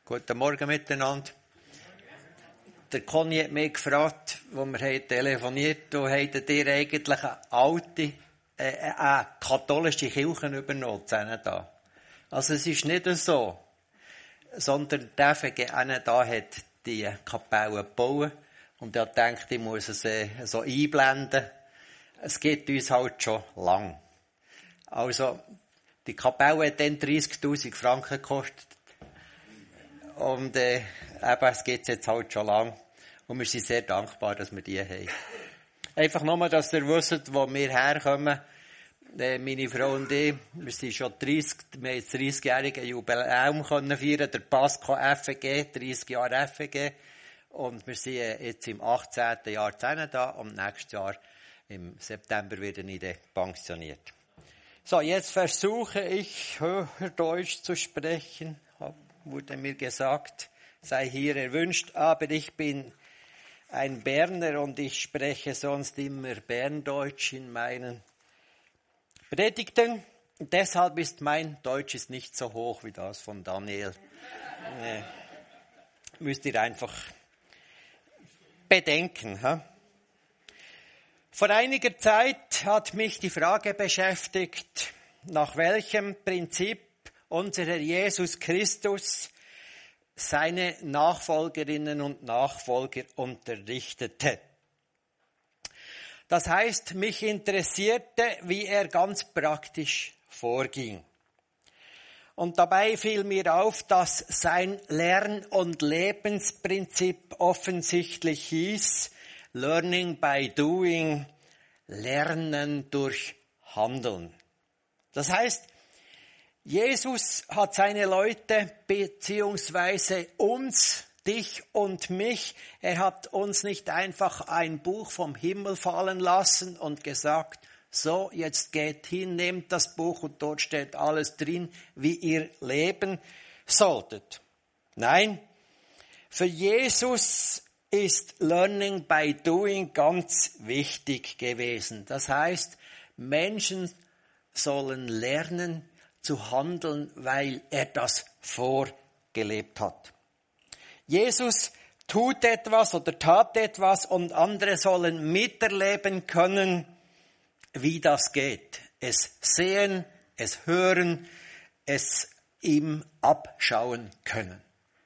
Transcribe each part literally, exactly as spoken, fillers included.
Guten Morgen miteinander. Der Conny hat mich gefragt, als wir telefoniert haben, habt ihr eigentlich eine alte, äh, eine katholische Kirche übernommen, da. Also es ist nicht so, sondern der F G N da hat die Kapelle gebaut und er denkt, ich muss es äh, so einblenden. Es geht uns halt schon lang. Also, die Kapelle hat dann dreissigtausend Franken gekostet. Und äh, eben, es geht jetzt halt schon lang. Und wir sind sehr dankbar, dass wir die haben. Einfach nur, dass ihr wisst, wo wir herkommen. Äh, meine Frau und ich, wir sind schon dreißig, wir haben das dreißigjährige Jubiläum können feiern, der Pasco F G, dreißig Jahre F G. Und wir sind jetzt im achtzehnten Jahr zusammen da und nächstes Jahr im September werde ich dann pensioniert. So, jetzt versuche ich, Hochdeutsch zu sprechen. Wurde mir gesagt, sei hier erwünscht, aber ich bin ein Berner und ich spreche sonst immer Berndeutsch in meinen Predigten. Und deshalb ist mein Deutsch ist nicht so hoch wie das von Daniel. äh, müsst ihr einfach bedenken. Ha? Vor einiger Zeit hat mich die Frage beschäftigt, nach welchem Prinzip unser Herr Jesus Christus seine Nachfolgerinnen und Nachfolger unterrichtete. Das heißt, mich interessierte, wie er ganz praktisch vorging. Und dabei fiel mir auf, dass sein Lern- und Lebensprinzip offensichtlich hieß, Learning by doing, Lernen durch Handeln. Das heißt, Jesus hat seine Leute beziehungsweise uns, dich und mich, er hat uns nicht einfach ein Buch vom Himmel fallen lassen und gesagt, so, jetzt geht hin, nehmt das Buch und dort steht alles drin, wie ihr leben solltet. Nein, für Jesus ist Learning by Doing ganz wichtig gewesen. Das heißt, Menschen sollen lernen zu handeln, weil er das vorgelebt hat. Jesus tut etwas oder tat etwas und andere sollen miterleben können, wie das geht. Es sehen, es hören, es ihm abschauen können.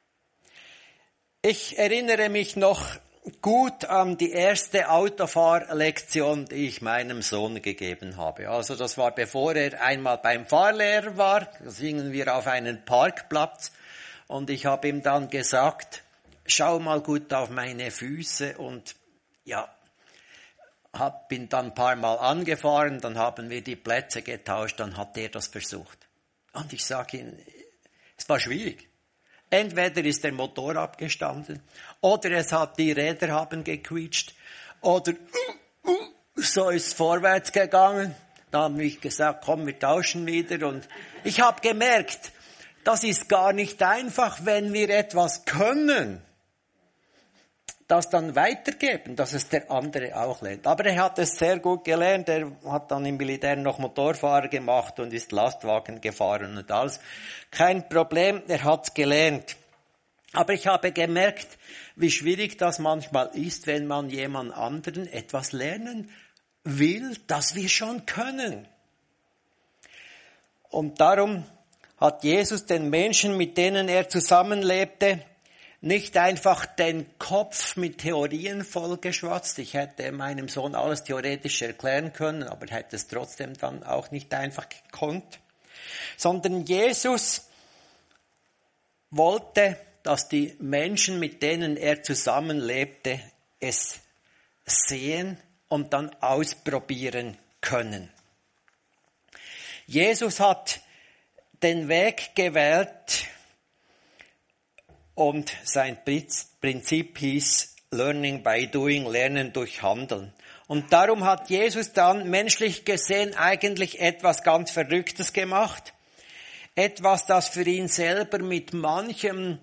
Ich erinnere mich noch gut an die erste Autofahrlektion, die ich meinem Sohn gegeben habe. Also das war, bevor er einmal beim Fahrlehrer war. Da gingen wir auf einen Parkplatz und ich habe ihm dann gesagt, schau mal gut auf meine Füße und ja, hab, bin dann ein paar Mal angefahren, dann haben wir die Plätze getauscht, dann hat er das versucht. Und ich sage ihm, es war schwierig. Entweder ist der Motor abgestanden, oder es hat die Räder haben gequietscht, oder uh, uh, so ist es vorwärts gegangen. Da habe ich gesagt, komm, wir tauschen wieder. Und ich habe gemerkt, das ist gar nicht einfach, wenn wir etwas können, das dann weitergeben, dass es der andere auch lernt. Aber er hat es sehr gut gelernt. Er hat dann im Militär noch Motorfahrer gemacht und ist Lastwagen gefahren und alles. Kein Problem, er hat's gelernt. Aber ich habe gemerkt, wie schwierig das manchmal ist, wenn man jemand anderen etwas lernen will, das wir schon können. Und darum hat Jesus den Menschen, mit denen er zusammenlebte, nicht einfach den Kopf mit Theorien vollgeschwatzt. Ich hätte meinem Sohn alles theoretisch erklären können, aber hätte es trotzdem dann auch nicht einfach gekonnt. Sondern Jesus wollte, dass die Menschen, mit denen er zusammenlebte, es sehen und dann ausprobieren können. Jesus hat den Weg gewählt, und sein Prinzip hieß Learning by Doing, Lernen durch Handeln. Und darum hat Jesus dann menschlich gesehen eigentlich etwas ganz Verrücktes gemacht. Etwas, das für ihn selber mit manchem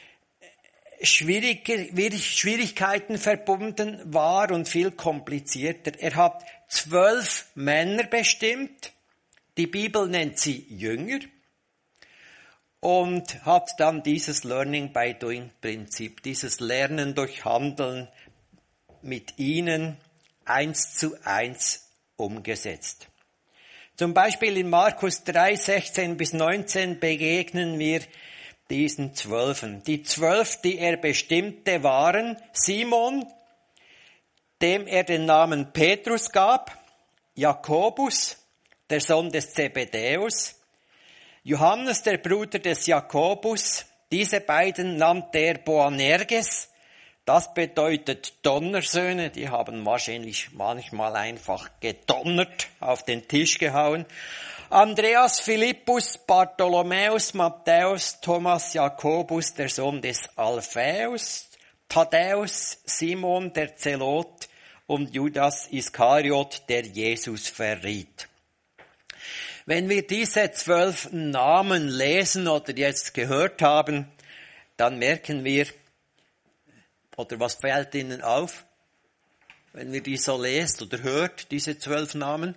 Schwierigkeiten verbunden war und viel komplizierter. Er hat zwölf Männer bestimmt. Die Bibel nennt sie Jünger. und hat dann dieses Learning by Doing Prinzip, dieses Lernen durch Handeln mit ihnen eins zu eins umgesetzt. Zum Beispiel in Markus drei, sechzehn bis neunzehn begegnen wir diesen Zwölfen. Die Zwölf, die er bestimmte, waren Simon, dem er den Namen Petrus gab, Jakobus, der Sohn des Zebedäus, Johannes, der Bruder des Jakobus, diese beiden nannte er Boanerges, das bedeutet Donnersöhne, die haben wahrscheinlich manchmal einfach gedonnert, auf den Tisch gehauen. Andreas, Philippus, Bartholomäus, Matthäus, Thomas, Jakobus, der Sohn des Alphaeus, Thaddäus, Simon, der Zelot und Judas Iskariot, der Jesus verriet. Wenn wir diese zwölf Namen lesen oder jetzt gehört haben, dann merken wir, oder was fällt Ihnen auf, wenn ihr die so lest oder hört, diese zwölf Namen?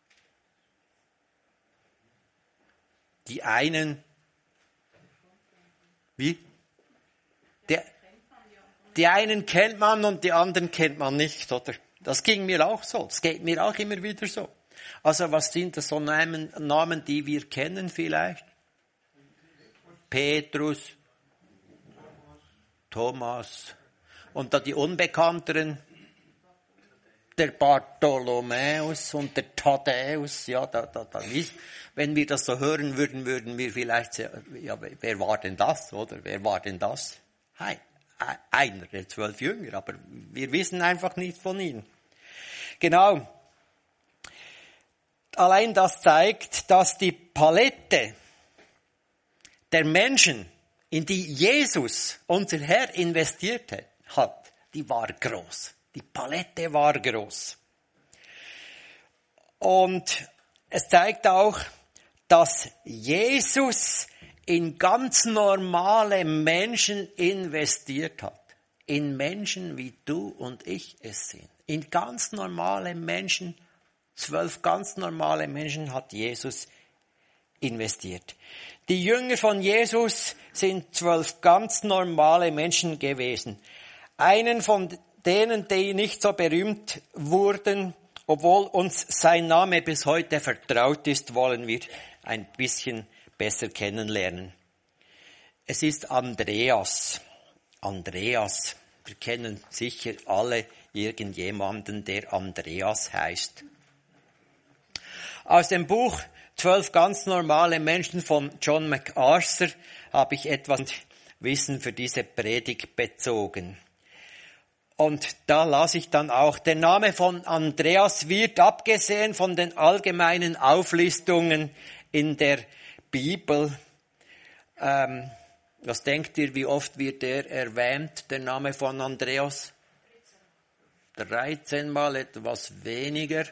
Die einen, wie? Die, die einen kennt man und die anderen kennt man nicht, oder? Das ging mir auch so, das geht mir auch immer wieder so. Also was sind das so Namen, Namen, die wir kennen vielleicht? Petrus, Thomas. Und da die Unbekannteren, der Bartholomäus und der Thaddäus, ja, da, da, da ist, wenn wir das so hören würden, würden wir vielleicht sagen, ja, wer war denn das, oder? Wer war denn das? Ein, einer der zwölf Jünger, aber wir wissen einfach nicht von ihnen. Genau. Allein das zeigt, dass die Palette der Menschen, in die Jesus, unser Herr, investiert hat, hat, die war groß. Die Palette war groß. Und es zeigt auch, dass Jesus in ganz normale Menschen investiert hat. In Menschen, wie du und ich es sind. In ganz normale Menschen, zwölf ganz normale Menschen hat Jesus investiert. Die Jünger von Jesus sind zwölf ganz normale Menschen gewesen. Einen von denen, die nicht so berühmt wurden, obwohl uns sein Name bis heute vertraut ist, wollen wir ein bisschen besser kennenlernen. Es ist Andreas. Andreas. Wir kennen sicher alle irgendjemanden, der Andreas heißt. Aus dem Buch Zwölf ganz normale Menschen von John MacArthur habe ich etwas Wissen für diese Predigt bezogen. Und da las ich dann auch, der Name von Andreas wird, abgesehen von den allgemeinen Auflistungen in der Bibel, ähm, was denkt ihr, wie oft wird der erwähnt, der Name von Andreas? dreizehnmal, etwas weniger.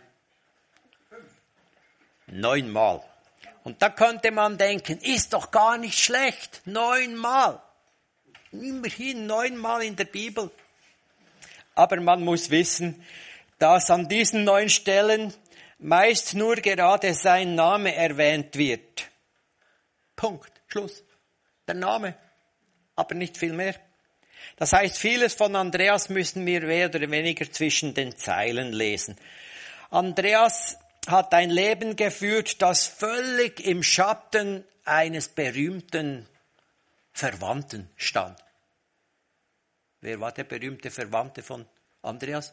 Neunmal. Und da könnte man denken, ist doch gar nicht schlecht. Neunmal. Immerhin neunmal in der Bibel. Aber man muss wissen, dass an diesen neun Stellen meist nur gerade sein Name erwähnt wird. Punkt. Schluss. Der Name. Aber nicht viel mehr. Das heißt, vieles von Andreas müssen wir mehr oder weniger zwischen den Zeilen lesen. Andreas hat ein Leben geführt, das völlig im Schatten eines berühmten Verwandten stand. Wer war der berühmte Verwandte von Andreas?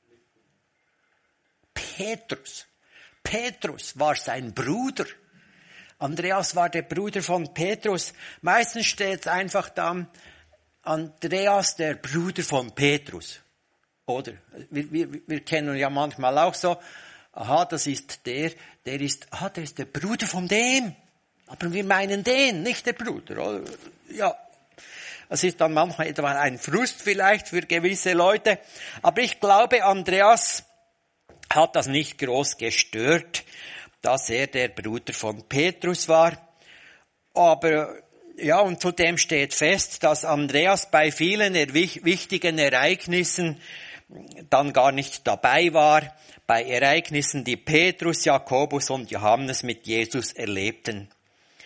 Petrus. Petrus war sein Bruder. Andreas war der Bruder von Petrus. Meistens steht einfach da, Andreas, der Bruder von Petrus. Oder? Wir, wir, wir kennen ja manchmal auch so, aha, das ist der, der ist, ah, der ist der Bruder von dem. Aber wir meinen den, nicht der Bruder, oder? Ja. Es ist dann manchmal etwa ein Frust vielleicht für gewisse Leute. Aber ich glaube, Andreas hat das nicht groß gestört, dass er der Bruder von Petrus war. Aber, ja, und zudem steht fest, dass Andreas bei vielen wichtigen Ereignissen dann gar nicht dabei war, bei Ereignissen, die Petrus, Jakobus und Johannes mit Jesus erlebten.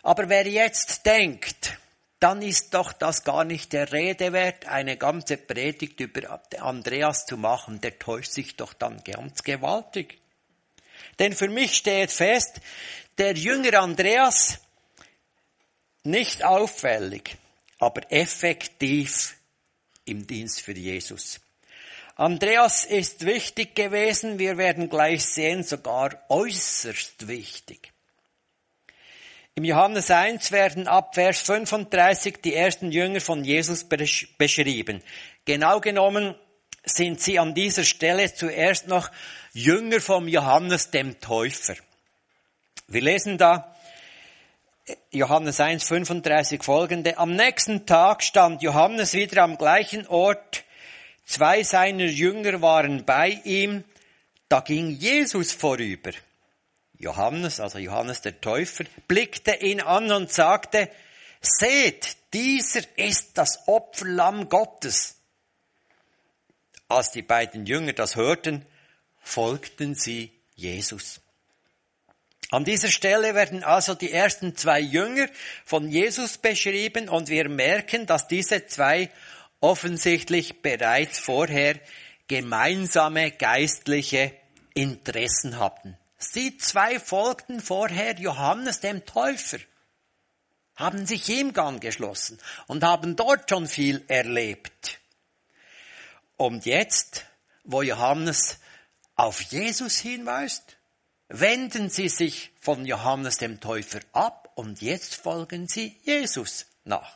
Aber wer jetzt denkt, dann ist doch das gar nicht der Rede wert, eine ganze Predigt über Andreas zu machen. Der täuscht sich doch dann ganz gewaltig. Denn für mich steht fest, der Jünger Andreas, nicht auffällig, aber effektiv im Dienst für Jesus. Andreas ist wichtig gewesen, wir werden gleich sehen, sogar äußerst wichtig. Im Johannes eins werden ab Vers fünfunddreißig die ersten Jünger von Jesus beschrieben. Genau genommen sind sie an dieser Stelle zuerst noch Jünger vom Johannes dem Täufer. Wir lesen da Johannes eins, fünfunddreißig folgende. Am nächsten Tag stand Johannes wieder am gleichen Ort. Zwei seiner Jünger waren bei ihm. Da ging Jesus vorüber. Johannes, also Johannes der Täufer, blickte ihn an und sagte, seht, dieser ist das Opferlamm Gottes. Als die beiden Jünger das hörten, folgten sie Jesus. An dieser Stelle werden also die ersten zwei Jünger von Jesus beschrieben und wir merken, dass diese zwei offensichtlich bereits vorher gemeinsame geistliche Interessen hatten. Sie zwei folgten vorher Johannes dem Täufer, haben sich ihm angeschlossen und haben dort schon viel erlebt. Und jetzt, wo Johannes auf Jesus hinweist, wenden sie sich von Johannes dem Täufer ab und jetzt folgen sie Jesus nach.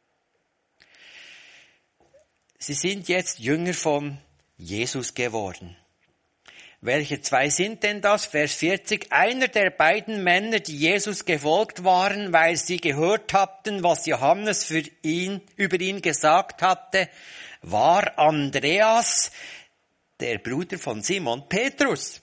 Sie sind jetzt Jünger von Jesus geworden. Welche zwei sind denn das? Vers vierzig. Einer der beiden Männer, die Jesus gefolgt waren, weil sie gehört hatten, was Johannes für ihn, über ihn gesagt hatte, war Andreas, der Bruder von Simon Petrus.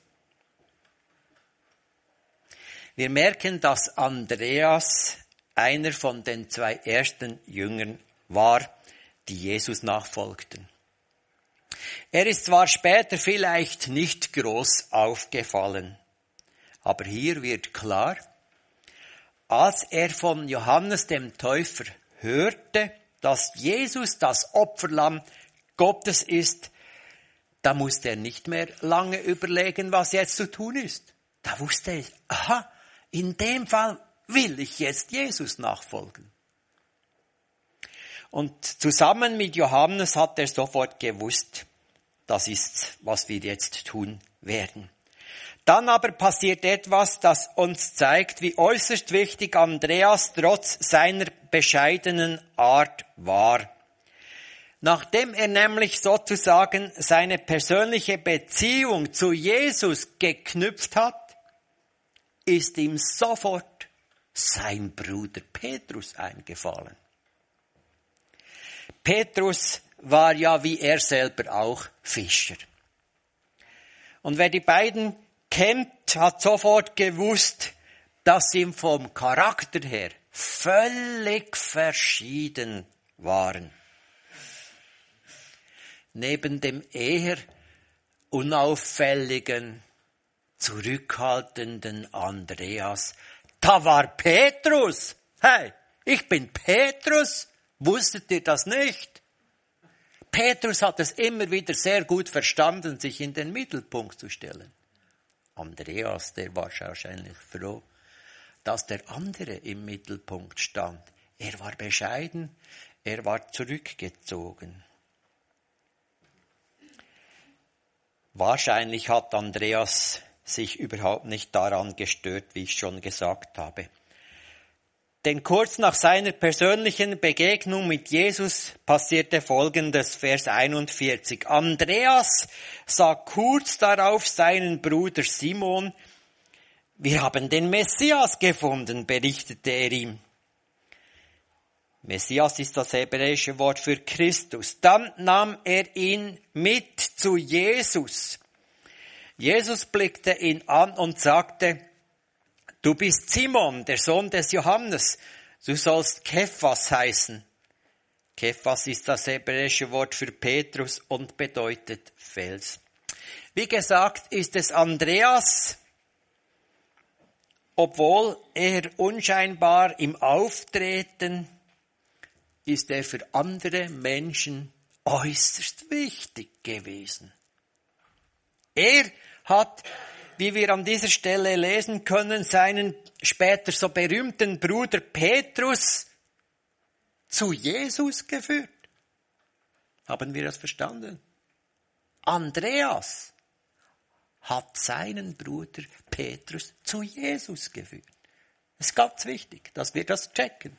Wir merken, dass Andreas einer von den zwei ersten Jüngern war, die Jesus nachfolgten. Er ist zwar später vielleicht nicht groß aufgefallen, aber hier wird klar, als er von Johannes dem Täufer hörte, dass Jesus das Opferlamm Gottes ist, da musste er nicht mehr lange überlegen, was jetzt zu tun ist. Da wusste er, aha, in dem Fall will ich jetzt Jesus nachfolgen. Und zusammen mit Johannes hat er sofort gewusst, das ist, was wir jetzt tun werden. Dann aber passiert etwas, das uns zeigt, wie äußerst wichtig Andreas trotz seiner bescheidenen Art war. Nachdem er nämlich sozusagen seine persönliche Beziehung zu Jesus geknüpft hat, ist ihm sofort sein Bruder Petrus eingefallen. Petrus war ja wie er selber auch Fischer. Und wer die beiden kennt, hat sofort gewusst, dass sie vom Charakter her völlig verschieden waren. Neben dem eher unauffälligen, zurückhaltenden Andreas, da war Petrus. Hey, ich bin Petrus. Wusstet ihr das nicht? Petrus hat es immer wieder sehr gut verstanden, sich in den Mittelpunkt zu stellen. Andreas, der war wahrscheinlich froh, dass der andere im Mittelpunkt stand. Er war bescheiden, er war zurückgezogen. Wahrscheinlich hat Andreas sich überhaupt nicht daran gestört, wie ich schon gesagt habe. Denn kurz nach seiner persönlichen Begegnung mit Jesus passierte Folgendes, Vers einundvierzig. Andreas sah kurz darauf seinen Bruder Simon, wir haben den Messias gefunden, berichtete er ihm. Messias ist das hebräische Wort für Christus. Dann nahm er ihn mit zu Jesus. Jesus blickte ihn an und sagte, du bist Simon, der Sohn des Johannes. Du sollst Kephas heißen. Kephas ist das hebräische Wort für Petrus und bedeutet Fels. Wie gesagt, ist es Andreas, obwohl er unscheinbar im Auftreten, ist er für andere Menschen äußerst wichtig gewesen. Er hat, wie wir an dieser Stelle lesen können, seinen später so berühmten Bruder Petrus zu Jesus geführt. Haben wir das verstanden? Andreas hat seinen Bruder Petrus zu Jesus geführt. Es ist ganz wichtig, dass wir das checken.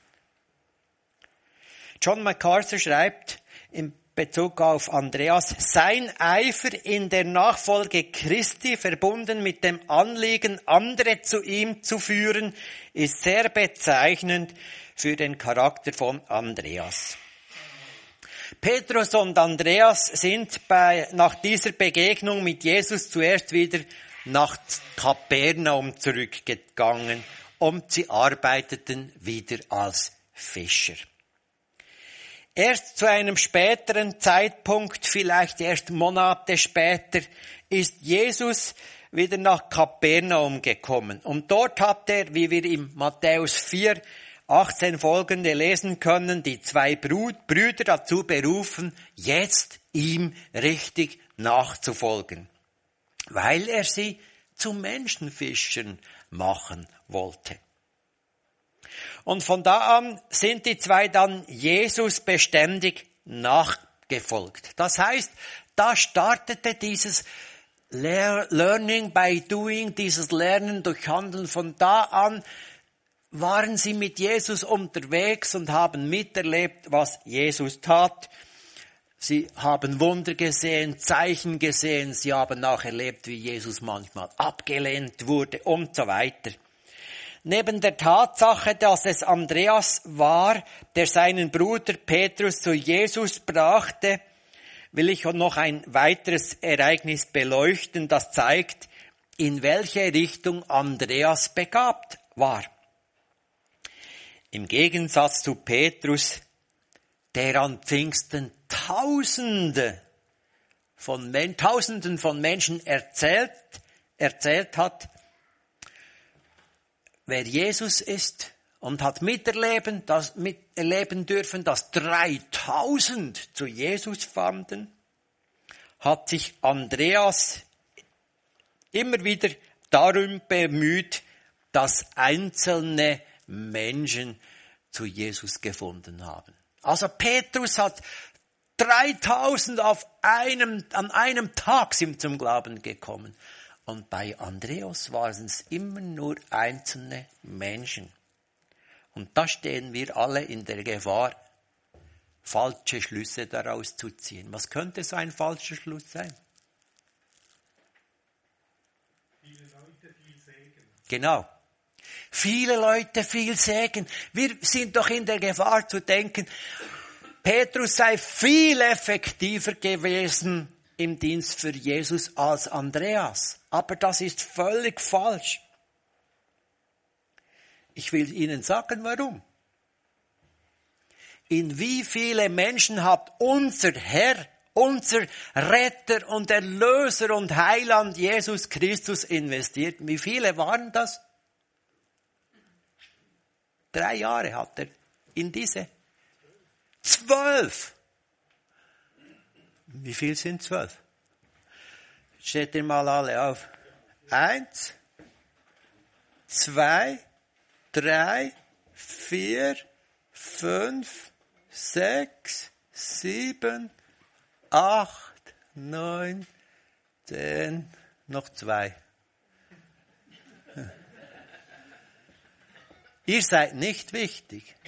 John MacArthur schreibt in Bezug auf Andreas, sein Eifer in der Nachfolge Christi, verbunden mit dem Anliegen, andere zu ihm zu führen, ist sehr bezeichnend für den Charakter von Andreas. Petrus und Andreas sind bei, nach dieser Begegnung mit Jesus zuerst wieder nach Kapernaum zurückgegangen und sie arbeiteten wieder als Fischer. Erst zu einem späteren Zeitpunkt, vielleicht erst Monate später, ist Jesus wieder nach Kapernaum gekommen. Und dort hat er, wie wir im Matthäus vier, achtzehn folgende lesen können, die zwei Brüder dazu berufen, jetzt ihm richtig nachzufolgen, weil er sie zu Menschenfischern machen wollte. Und von da an sind die zwei dann Jesus beständig nachgefolgt. Das heißt, da startete dieses Learning by Doing, dieses Lernen durch Handeln. Von da an waren sie mit Jesus unterwegs und haben miterlebt, was Jesus tat. Sie haben Wunder gesehen, Zeichen gesehen, sie haben auch erlebt, wie Jesus manchmal abgelehnt wurde und so weiter. Neben der Tatsache, dass es Andreas war, der seinen Bruder Petrus zu Jesus brachte, will ich noch ein weiteres Ereignis beleuchten, das zeigt, in welche Richtung Andreas begabt war. Im Gegensatz zu Petrus, der an Pfingsten Tausende von, Tausenden von Menschen erzählt, erzählt hat, wer Jesus ist und hat miterleben, das miterleben dürfen, dass dreitausend zu Jesus fanden, hat sich Andreas immer wieder darum bemüht, dass einzelne Menschen zu Jesus gefunden haben. Also Petrus hat dreitausend auf einem, an einem Tag sind zum Glauben gekommen. Und bei Andreas waren es immer nur einzelne Menschen. Und da stehen wir alle in der Gefahr, falsche Schlüsse daraus zu ziehen. Was könnte so ein falscher Schluss sein? Viele Leute, viel Segen. Genau. Viele Leute, viel Segen. Wir sind doch in der Gefahr zu denken, Petrus sei viel effektiver gewesen im Dienst für Jesus als Andreas. Aber das ist völlig falsch. Ich will Ihnen sagen, warum. In wie viele Menschen hat unser Herr, unser Retter und Erlöser und Heiland Jesus Christus investiert? Wie viele waren das? Drei Jahre hat er in diese. Zwölf. Wie viel sind zwölf? Steht ihr mal alle auf. Eins, zwei, drei, vier, fünf, sechs, sieben, acht, neun, zehn, noch zwei. Ihr seid nicht wichtig.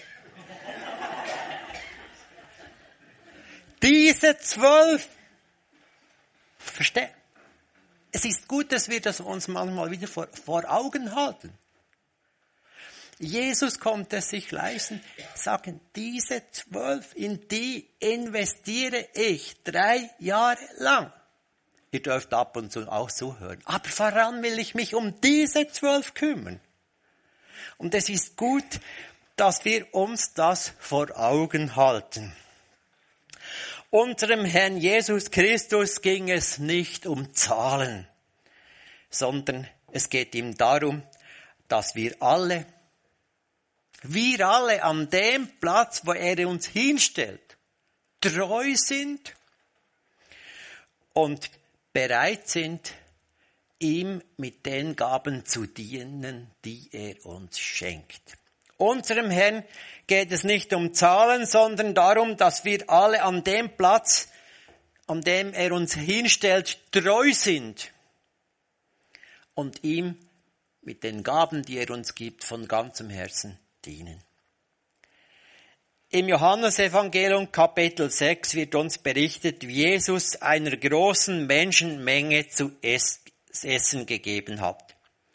Diese zwölf, versteht? Es ist gut, dass wir das uns manchmal wieder vor, vor Augen halten. Jesus konnte es sich leisten, sagen, diese zwölf, in die investiere ich drei Jahre lang. Ihr dürft ab und zu auch zuhören. Aber voran will ich mich um diese zwölf kümmern. Und es ist gut, dass wir uns das vor Augen halten. Unserem Herrn Jesus Christus ging es nicht um Zahlen, sondern es geht ihm darum, dass wir alle, wir alle an dem Platz, wo er uns hinstellt, treu sind und bereit sind, ihm mit den Gaben zu dienen, die er uns schenkt. Unserem Herrn geht es nicht um Zahlen, sondern darum, dass wir alle an dem Platz, an dem er uns hinstellt, treu sind und ihm mit den Gaben, die er uns gibt, von ganzem Herzen dienen. Im Johannesevangelium Kapitel sechs wird uns berichtet, wie Jesus einer großen Menschenmenge zu essen gegeben hat.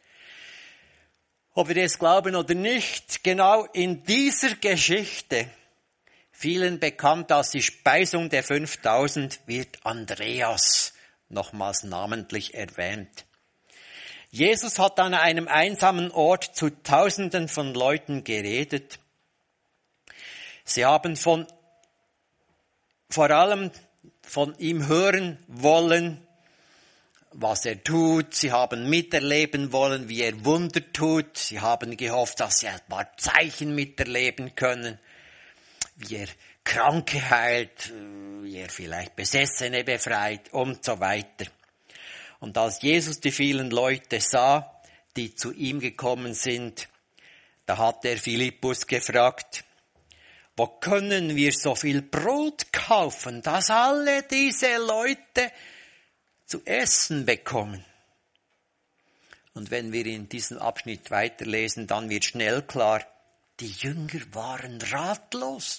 Ob wir es glauben oder nicht, genau in dieser Geschichte, vielen bekannt als die Speisung der fünftausend, wird Andreas nochmals namentlich erwähnt. Jesus hat an einem einsamen Ort zu Tausenden von Leuten geredet. Sie haben von, vor allem von ihm hören wollen, was er tut. Sie haben miterleben wollen, wie er Wunder tut. Sie haben gehofft, dass sie ein paar Zeichen miterleben können, wie er Kranke heilt, wie er vielleicht Besessene befreit und so weiter. Und als Jesus die vielen Leute sah, die zu ihm gekommen sind, da hat er Philippus gefragt, wo können wir so viel Brot kaufen, dass alle diese Leute zu essen bekommen? Und wenn wir in diesem Abschnitt weiterlesen, dann wird schnell klar, die Jünger waren ratlos.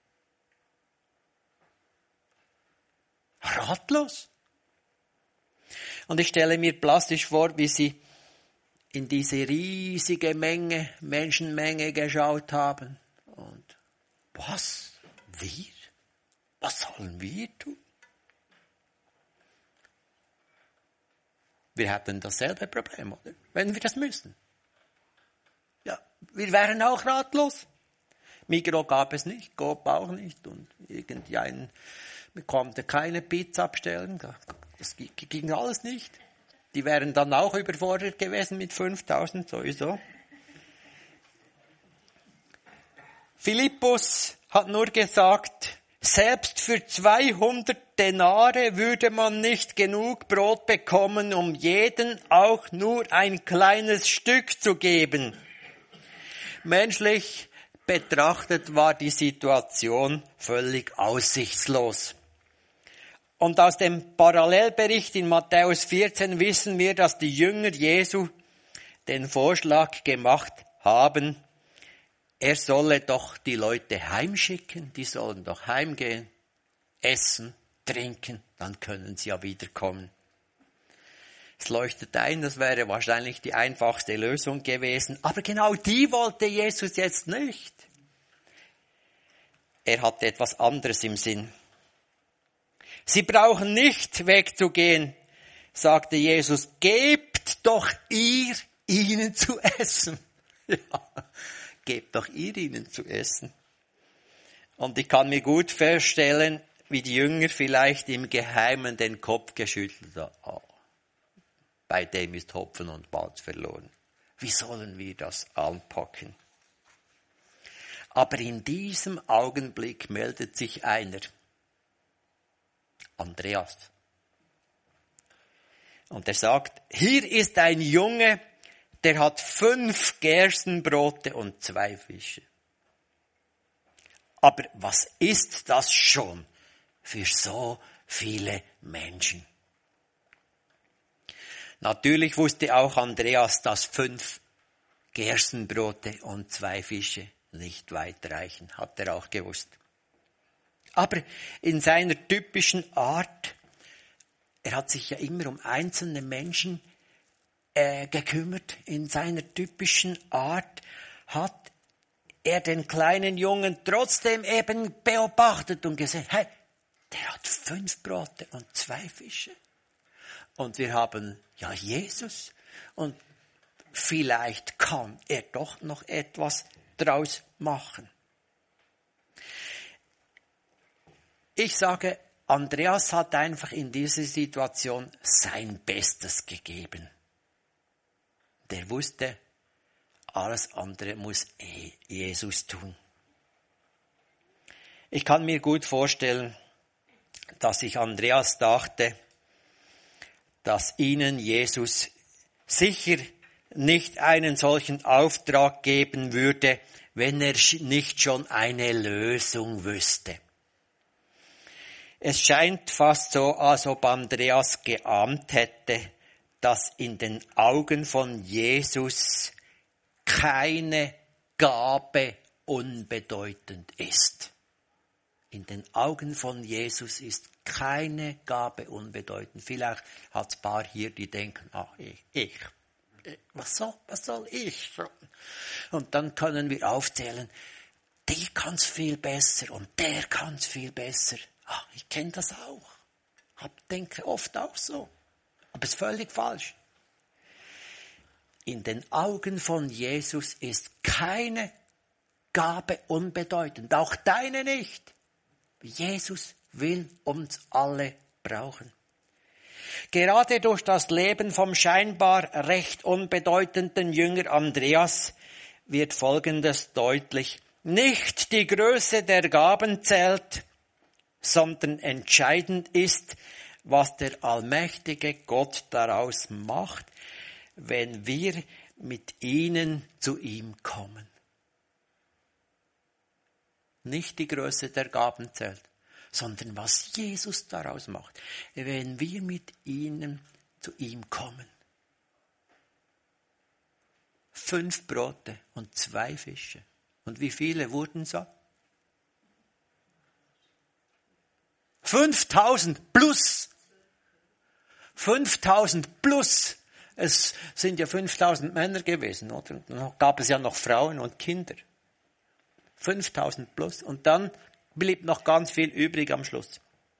Ratlos. Und ich stelle mir plastisch vor, wie sie in diese riesige Menge, Menschenmenge geschaut haben. Und was? Wir? Was sollen wir tun? Wir hätten dasselbe Problem, oder? Wenn wir das müssten. Ja, wir wären auch ratlos. Migros gab es nicht, Coop auch nicht. Und irgendein konnte keine Pizza abstellen. Das ging alles nicht. Die wären dann auch überfordert gewesen mit fünftausend sowieso. Philippus hat nur gesagt, selbst für zweihundert Denare würde man nicht genug Brot bekommen, um jeden auch nur ein kleines Stück zu geben. Menschlich betrachtet war die Situation völlig aussichtslos. Und aus dem Parallelbericht in Matthäus vierzehn wissen wir, dass die Jünger Jesu den Vorschlag gemacht haben, er solle doch die Leute heimschicken, die sollen doch heimgehen, essen, trinken, dann können sie ja wiederkommen. Es leuchtet ein, das wäre wahrscheinlich die einfachste Lösung gewesen, aber genau die wollte Jesus jetzt nicht. Er hatte etwas anderes im Sinn. Sie brauchen nicht wegzugehen, sagte Jesus, gebt doch ihr ihnen zu essen. Ja, gebt doch ihr ihnen zu essen. Und ich kann mir gut vorstellen, wie die Jünger vielleicht im Geheimen den Kopf geschüttelt haben. Oh, bei dem ist Hopfen und Malz verloren. Wie sollen wir das anpacken? Aber in diesem Augenblick meldet sich einer. Andreas. Und er sagt, hier ist ein Junge, der hat fünf Gerstenbrote und zwei Fische. Aber was ist das schon für so viele Menschen? Natürlich wusste auch Andreas, dass fünf Gerstenbrote und zwei Fische nicht weit reichen, hat er auch gewusst. Aber in seiner typischen Art, er hat sich ja immer um einzelne Menschen äh, gekümmert, in seiner typischen Art hat er den kleinen Jungen trotzdem eben beobachtet und gesehen, hey, der hat fünf Brote und zwei Fische. Und wir haben ja Jesus und vielleicht kann er doch noch etwas draus machen. Ich sage, Andreas hat einfach in dieser Situation sein Bestes gegeben. Der wusste, alles andere muss eh Jesus tun. Ich kann mir gut vorstellen, dass sich Andreas dachte, dass ihnen Jesus sicher nicht einen solchen Auftrag geben würde, wenn er nicht schon eine Lösung wüsste. Es scheint fast so, als ob Andreas geahnt hätte, dass in den Augen von Jesus keine Gabe unbedeutend ist. In den Augen von Jesus ist keine Gabe unbedeutend. Vielleicht hat es ein paar hier, die denken, ach, ich, ich, was soll, was soll ich? Und dann können wir aufzählen, die kann's viel besser und der kann's viel besser. Ach, ich kenne das auch. Hab, denke oft auch so. Aber es ist völlig falsch. In den Augen von Jesus ist keine Gabe unbedeutend. Auch deine nicht. Jesus will uns alle brauchen. Gerade durch das Leben vom scheinbar recht unbedeutenden Jünger Andreas wird Folgendes deutlich. Nicht die Größe der Gaben zählt, sondern entscheidend ist, was der allmächtige Gott daraus macht, wenn wir mit ihnen zu ihm kommen. Nicht die Größe der Gaben zählt, sondern was Jesus daraus macht, wenn wir mit ihnen zu ihm kommen. Fünf Brote und zwei Fische. Und wie viele wurden so? Fünftausend plus. Fünftausend plus. Es sind ja fünftausend Männer gewesen, oder? Und dann gab es ja noch Frauen und Kinder. Fünftausend plus. Und dann blieb noch ganz viel übrig am Schluss.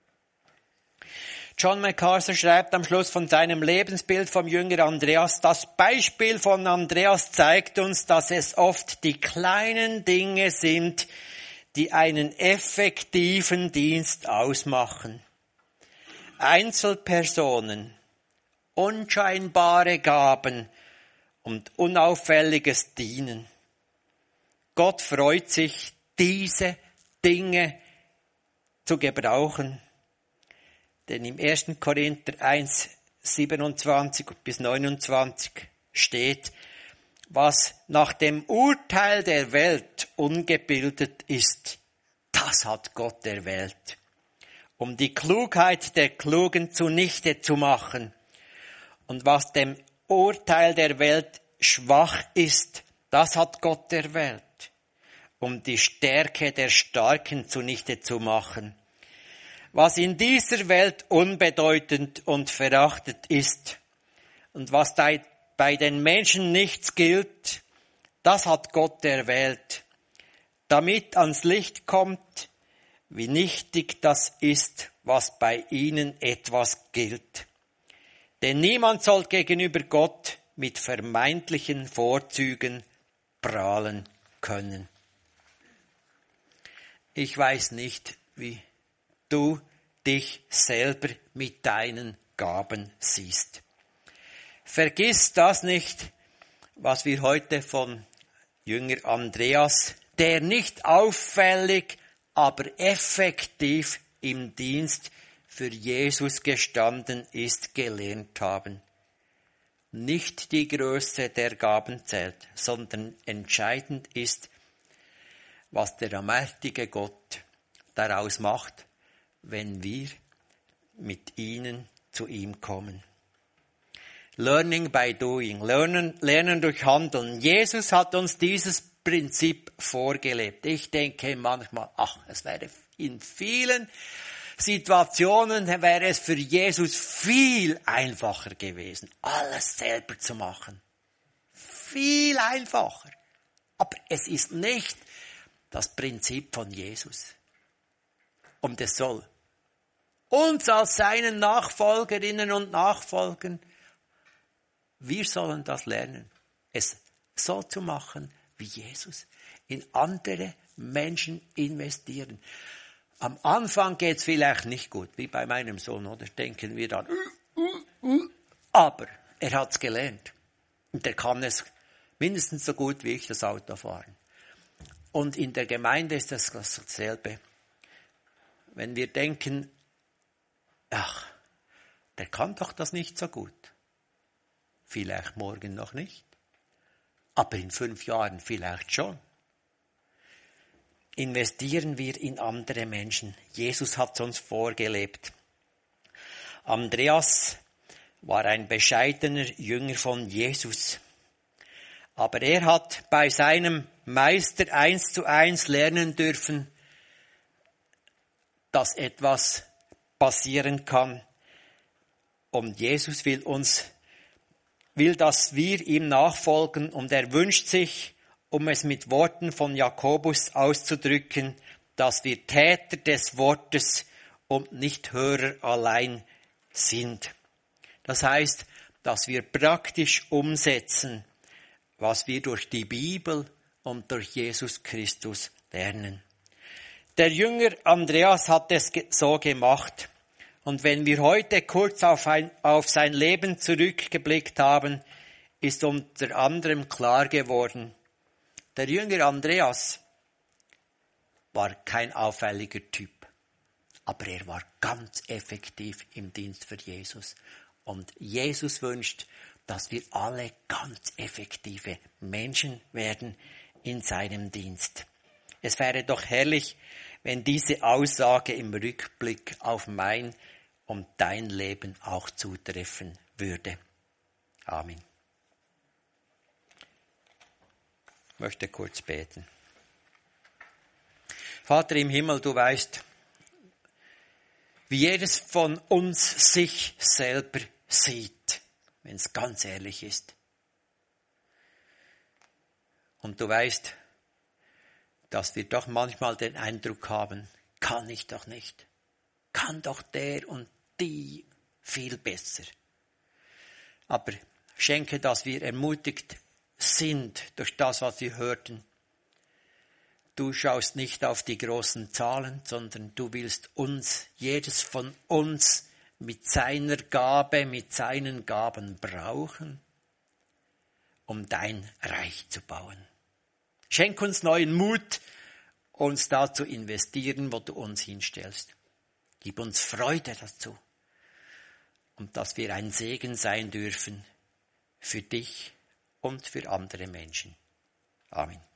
John MacArthur schreibt am Schluss von seinem Lebensbild vom Jünger Andreas, das Beispiel von Andreas zeigt uns, dass es oft die kleinen Dinge sind, die einen effektiven Dienst ausmachen. Einzelpersonen, unscheinbare Gaben und unauffälliges Dienen. Gott freut sich, diese Dinge zu gebrauchen. Denn im ersten Korinther eins, siebenundzwanzig bis neunundzwanzig steht, was nach dem Urteil der Welt ungebildet ist, das hat Gott erwählt, um die Klugheit der Klugen zunichte zu machen. Und was dem Urteil der Welt schwach ist, das hat Gott erwählt, um die Stärke der Starken zunichte zu machen. Was in dieser Welt unbedeutend und verachtet ist und was bei den Menschen nichts gilt, das hat Gott erwählt, damit ans Licht kommt, wie nichtig das ist, was bei ihnen etwas gilt. Denn niemand soll gegenüber Gott mit vermeintlichen Vorzügen prahlen können. Ich weiß nicht, wie du dich selber mit deinen Gaben siehst. Vergiss das nicht, was wir heute von Jünger Andreas, der nicht auffällig, aber effektiv im Dienst für Jesus gestanden ist, gelernt haben. Nicht die Größe der Gaben zählt, sondern entscheidend ist, was der allmächtige Gott daraus macht, wenn wir mit ihnen zu ihm kommen. Learning by doing, lernen, lernen durch Handeln. Jesus hat uns dieses Prinzip vorgelebt. Ich denke manchmal, ach, es wäre in vielen Situationen wäre es für Jesus viel einfacher gewesen, alles selber zu machen. Viel einfacher. Aber es ist nicht das Prinzip von Jesus. Und es soll uns als seinen Nachfolgerinnen und Nachfolgern, wir sollen das lernen, es so zu machen wie Jesus, in andere Menschen investieren. Am Anfang geht's vielleicht nicht gut, wie bei meinem Sohn, oder? Denken wir dann, uh, uh, uh. Aber er hat's gelernt und er kann es Mindestens so gut wie ich das Auto fahren. Und in der Gemeinde ist das dasselbe. Wenn wir denken, ach, der kann doch das nicht so gut. Vielleicht morgen noch nicht. Aber in fünf Jahren vielleicht schon. Investieren wir in andere Menschen. Jesus hat es uns vorgelebt. Andreas war ein bescheidener Jünger von Jesus. Aber er hat bei seinem Meister eins zu eins lernen dürfen, dass etwas passieren kann. Und Jesus will uns, will, dass wir ihm nachfolgen, und er wünscht sich, um es mit Worten von Jakobus auszudrücken, dass wir Täter des Wortes und nicht Hörer allein sind. Das heißt, dass wir praktisch umsetzen, was wir durch die Bibel und durch Jesus Christus lernen. Der Jünger Andreas hat es so gemacht. Und wenn wir heute kurz auf, ein, auf sein Leben zurückgeblickt haben, ist unter anderem klar geworden, der Jünger Andreas war kein auffälliger Typ, aber er war ganz effektiv im Dienst für Jesus. Und Jesus wünscht, dass wir alle ganz effektive Menschen werden in seinem Dienst. Es wäre doch herrlich, wenn diese Aussage im Rückblick auf mein und dein Leben auch zutreffen würde. Amen. Ich möchte kurz beten. Vater im Himmel, du weißt, wie jedes von uns sich selber sieht, wenn es ganz ehrlich ist. Und du weißt, dass wir doch manchmal den Eindruck haben, kann ich doch nicht. Kann doch der und die viel besser. Aber schenke, dass wir ermutigt sind durch das, was wir hörten. Du schaust nicht auf die großen Zahlen, sondern du willst uns, jedes von uns, mit seiner Gabe, mit seinen Gaben brauchen, um dein Reich zu bauen. Schenk uns neuen Mut, uns da zu investieren, wo du uns hinstellst. Gib uns Freude dazu. Und dass wir ein Segen sein dürfen für dich und für andere Menschen. Amen.